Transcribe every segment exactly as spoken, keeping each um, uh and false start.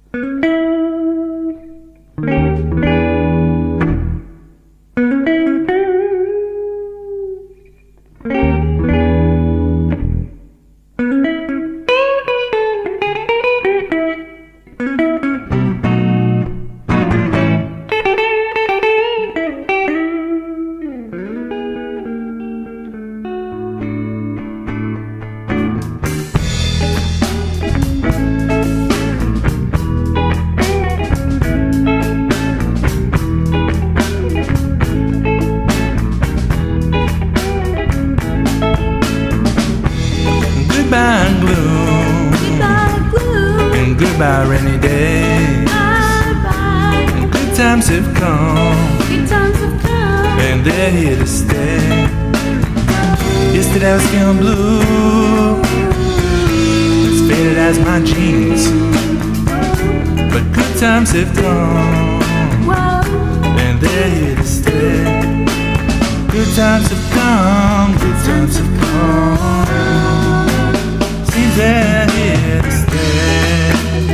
Goodbye gloom, Goodbye gloom, and goodbye rainy days. bye-bye. And good times have come, Good times have come. and they're here to stay. Yesterday I was feeling blue, as faded as my jeans. But good times have come, Whoa, and they're here to stay. Good times have come, good times have come. Seems they're here to stay.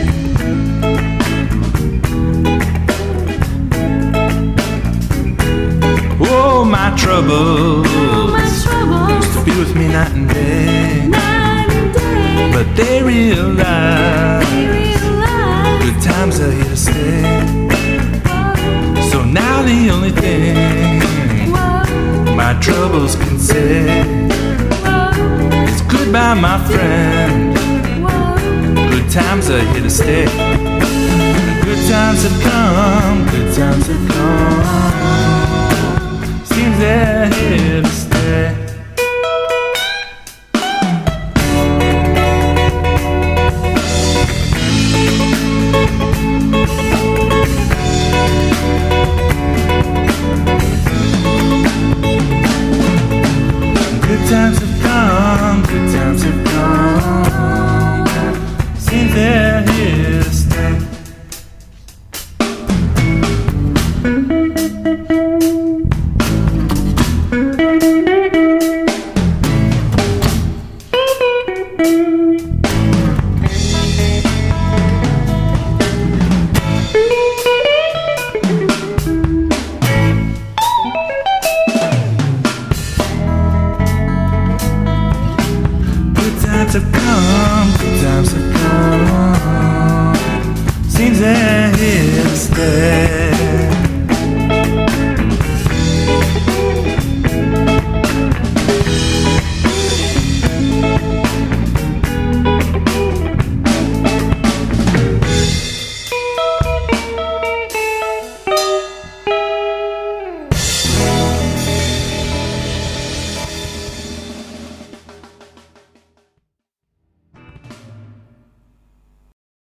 Oh, my troubles all my troubles, be with me night and day, night and day. but they realize They realize, good times are here to stay. whoa, So now the only thing whoa, my troubles can say whoa, is goodbye, my friend. whoa. Good times are here to stay. Good times have come, good times have come. Seems they're here to stay. Good times have come, good times have come. Seems they're here to stay. Good times have come, good times have come. Seems they're here to stay.